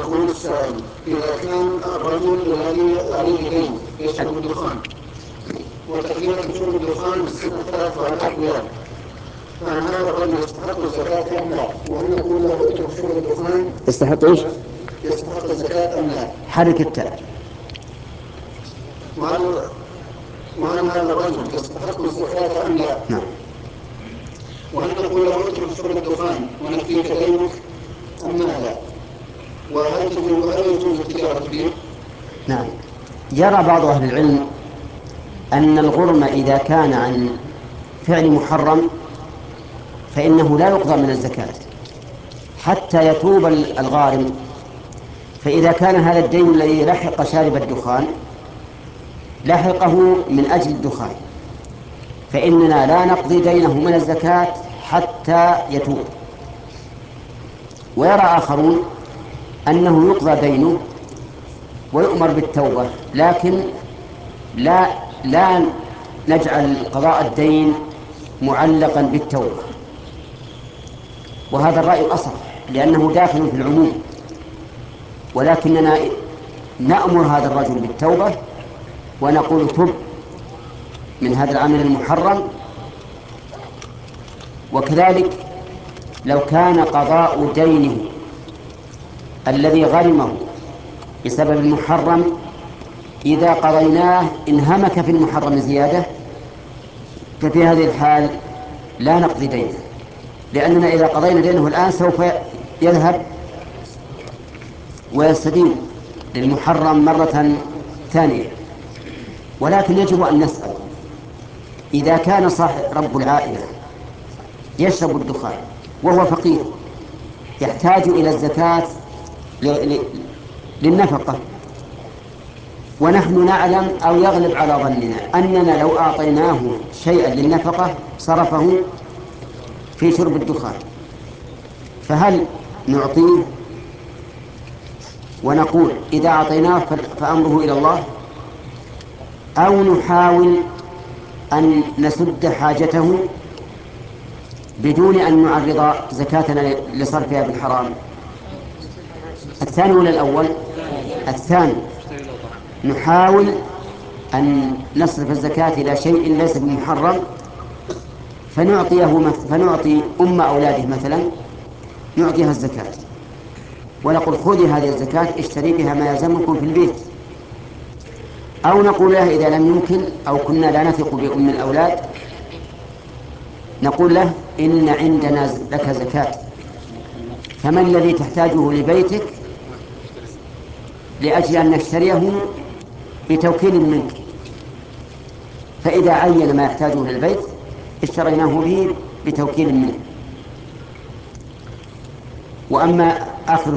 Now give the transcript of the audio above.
يقول السائل: إذا كان الرجل الذي عليه دين يشرب الدخان، وتقريبا شرب الدخان 6000 ريال، فهل هذا الرجل يستحق الزكاة أم لا؟ وهل نقول له اترك شرب الدخان يستحق إيش؟ يستحق الزكاة أم لا؟ حرك التاء. وهل هذا الرجل يستحق الزكاة أم لا؟ نعم. وهل نقول له اترك شرب الدخان ونكفيك دينك أم ماذا؟ وهل يجوز التجارة فيه؟ نعم. يرى بعض أهل العلم أن الغرم إذا كان عن فعل محرم فإنه لا يقضى من الزكاة حتى يتوب الغارم. فإذا كان هذا الدين الذي لحق شارب الدخان لحقه من أجل الدخان فإننا لا نقضي دينه من الزكاة حتى يتوب. ويرى آخرون أنه يقضى دينه ويؤمر بالتوبة، لكن لا نجعل قضاء الدين معلقا بالتوبة، وهذا الرأي أصح لأنه داخل في العموم، ولكننا نأمر هذا الرجل بالتوبة ونقول: تب من هذا العمل المحرم. وكذلك لو كان قضاء دينه الذي غرمه بسبب المحرم إذا قضيناه انهمك في المحرم زيادة، ففي هذه الحال لا نقضي دينه، لأننا إذا قضينا دينه الآن سوف يذهب ويستدين للمحرم مرة ثانية. ولكن يجب أن نسأل: إذا كان صاحب رب العائلة يشرب الدخان وهو فقير يحتاج إلى الزكاة للنفقة، ونحن نعلم أو يغلب على ظننا أننا لو أعطيناه شيئا للنفقة صرفه في شرب الدخان، فهل نعطيه ونقول إذا أعطيناه فأمره إلى الله، أو نحاول أن نسد حاجته بدون أن نعرض زكاتنا لصرفها بالحرام؟ الثاني ولا الأول؟ الثاني. نحاول أن نصرف الزكاة إلى شيء ليس بمحرم فنعطي أم أولاده مثلا نعطيها الزكاة ونقول: خذي هذه الزكاة اشتري بها ما يلزمكم في البيت. أو نقول له إذا لم يمكن أو كنا لا نثق بأم الأولاد نقول له: إن عندنا لك زكاة، فما الذي تحتاجه لبيتك لأجل أن نشتريه بتوكيل منك؟ فإذا عين ما يحتاجه للبيت اشتريناه به بتوكيل منه. وأما آخر